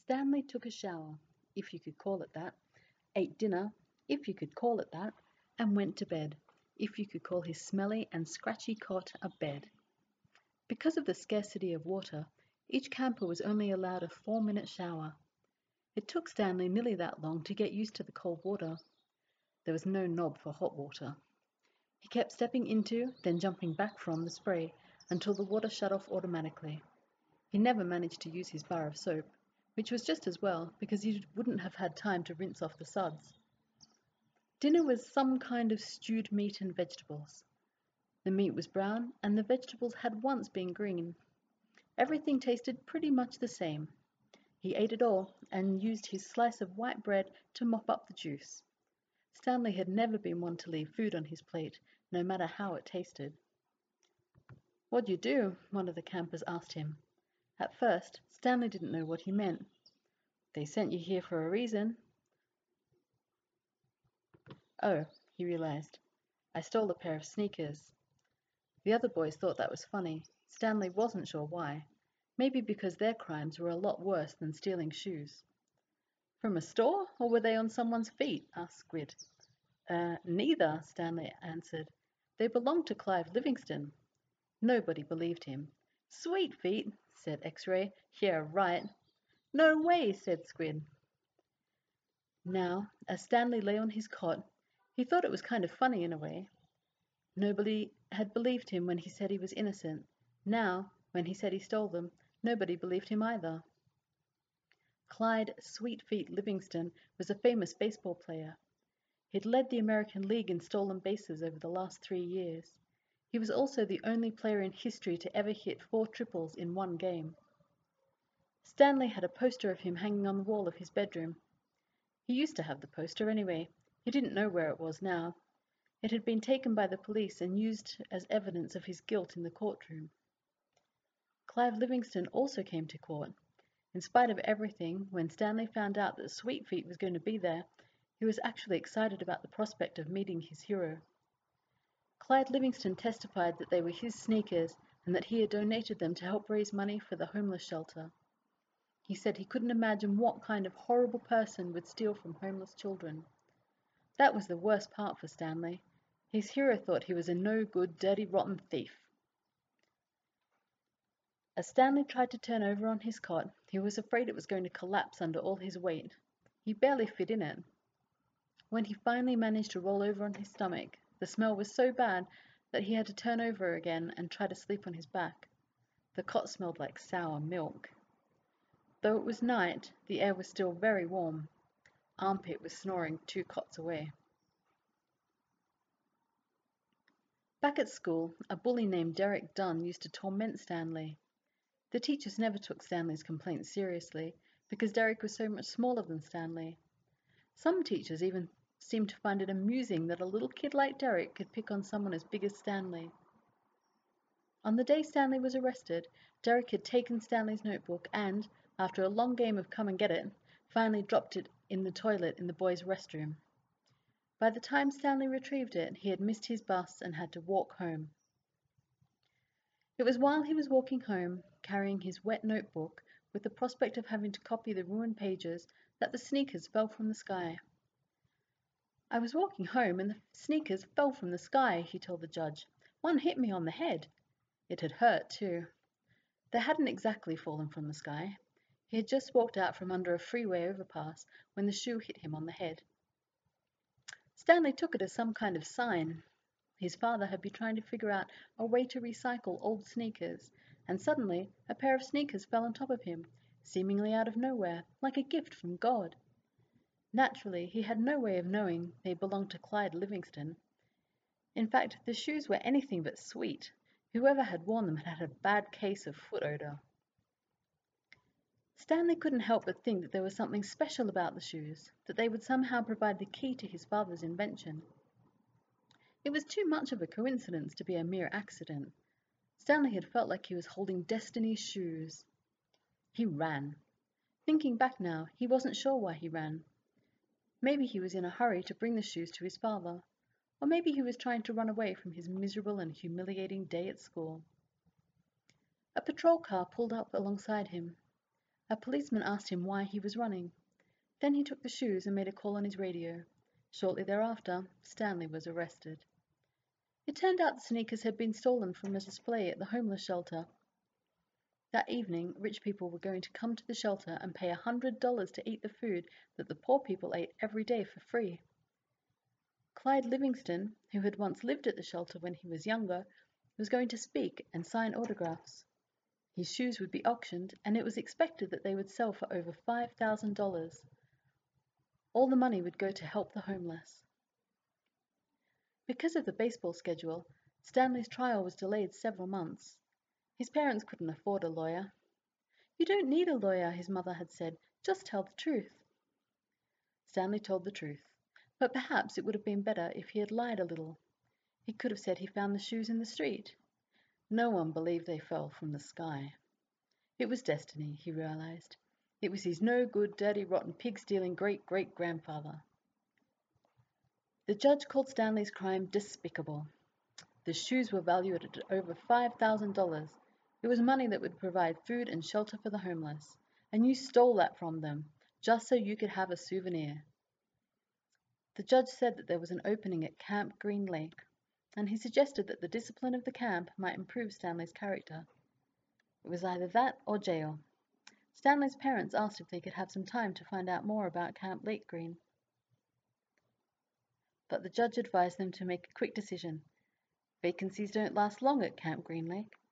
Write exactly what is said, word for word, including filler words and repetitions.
Stanley took a shower, if you could call it that, ate dinner, if you could call it that, and went to bed, if you could call his smelly and scratchy cot a bed. Because of the scarcity of water, each camper was only allowed a four-minute shower. It took Stanley nearly that long to get used to the cold water. There was no knob for hot water. He kept stepping into, then jumping back from, the spray until the water shut off automatically. He never managed to use his bar of soap, which was just as well because he wouldn't have had time to rinse off the suds. Dinner was some kind of stewed meat and vegetables. The meat was brown and the vegetables had once been green. Everything tasted pretty much the same. He ate it all and used his slice of white bread to mop up the juice. Stanley had never been one to leave food on his plate, no matter how it tasted. "What'd you do?" one of the campers asked him. At first, Stanley didn't know what he meant. "They sent you here for a reason." "Oh," he realized, "I stole a pair of sneakers." The other boys thought that was funny. Stanley wasn't sure why. Maybe because their crimes were a lot worse than stealing shoes. "From a store, or were they on someone's feet?" asked Squid. Uh, neither, Stanley answered. "They belonged to Clive Livingston." Nobody believed him. "Sweet feet," said X-Ray. "Yeah, right." "No way," said Squid. Now, as Stanley lay on his cot, he thought it was kind of funny in a way. Nobody had believed him when he said he was innocent. Now, when he said he stole them, nobody believed him either. Clyde Sweetfeet Livingston was a famous baseball player. He'd led the American League in stolen bases over the last three years. He was also the only player in history to ever hit four triples in one game. Stanley had a poster of him hanging on the wall of his bedroom. He used to have the poster anyway. He didn't know where it was now. It had been taken by the police and used as evidence of his guilt in the courtroom. Clive Livingston also came to court. In spite of everything, when Stanley found out that Sweetfeet was going to be there, he was actually excited about the prospect of meeting his hero. Clyde Livingston testified that they were his sneakers and that he had donated them to help raise money for the homeless shelter. He said he couldn't imagine what kind of horrible person would steal from homeless children. That was the worst part for Stanley. His hero thought he was a no-good, dirty, rotten thief. As Stanley tried to turn over on his cot, he was afraid it was going to collapse under all his weight. He barely fit in it. When he finally managed to roll over on his stomach, the smell was so bad that he had to turn over again and try to sleep on his back. The cot smelled like sour milk. Though it was night, the air was still very warm. Armpit was snoring two cots away. Back at school, a bully named Derek Dunn used to torment Stanley. The teachers never took Stanley's complaints seriously because Derek was so much smaller than Stanley. Some teachers even seemed to find it amusing that a little kid like Derek could pick on someone as big as Stanley. On the day Stanley was arrested, Derek had taken Stanley's notebook and, after a long game of come and get it, finally dropped it in the toilet in the boys' restroom. By the time Stanley retrieved it, he had missed his bus and had to walk home. It was while he was walking home, carrying his wet notebook, with the prospect of having to copy the ruined pages, that the sneakers fell from the sky. "I was walking home and the sneakers fell from the sky," he told the judge. "One hit me on the head." It had hurt, too. They hadn't exactly fallen from the sky. He had just walked out from under a freeway overpass when the shoe hit him on the head. Stanley took it as some kind of sign. His father had been trying to figure out a way to recycle old sneakers, and suddenly a pair of sneakers fell on top of him, seemingly out of nowhere, like a gift from God. Naturally, he had no way of knowing they belonged to Clyde Livingston. In fact, the shoes were anything but sweet. Whoever had worn them had had a bad case of foot odor. Stanley couldn't help but think that there was something special about the shoes, that they would somehow provide the key to his father's invention. It was too much of a coincidence to be a mere accident. Stanley had felt like he was holding destiny's shoes. He ran. Thinking back now, he wasn't sure why he ran. Maybe he was in a hurry to bring the shoes to his father, or maybe he was trying to run away from his miserable and humiliating day at school. A patrol car pulled up alongside him. A policeman asked him why he was running. Then he took the shoes and made a call on his radio. Shortly thereafter, Stanley was arrested. It turned out the sneakers had been stolen from a display at the homeless shelter. That evening, rich people were going to come to the shelter and pay a hundred dollars to eat the food that the poor people ate every day for free. Clyde Livingston, who had once lived at the shelter when he was younger, was going to speak and sign autographs. His shoes would be auctioned, and it was expected that they would sell for over five thousand dollars. All the money would go to help the homeless. Because of the baseball schedule, Stanley's trial was delayed several months. His parents couldn't afford a lawyer. "You don't need a lawyer," his mother had said. "Just tell the truth." Stanley told the truth, but perhaps it would have been better if he had lied a little. He could have said he found the shoes in the street. No one believed they fell from the sky. It was destiny, he realized. It was his no-good, dirty, rotten, pig-stealing great-great-grandfather. The judge called Stanley's crime despicable. The shoes were valued at over five thousand dollars. It was money that would provide food and shelter for the homeless, and you stole that from them, just so you could have a souvenir. The judge said that there was an opening at Camp Green Lake, and he suggested that the discipline of the camp might improve Stanley's character. It was either that or jail. Stanley's parents asked if they could have some time to find out more about Camp Lake Green, but the judge advised them to make a quick decision. Vacancies don't last long at Camp Green Lake.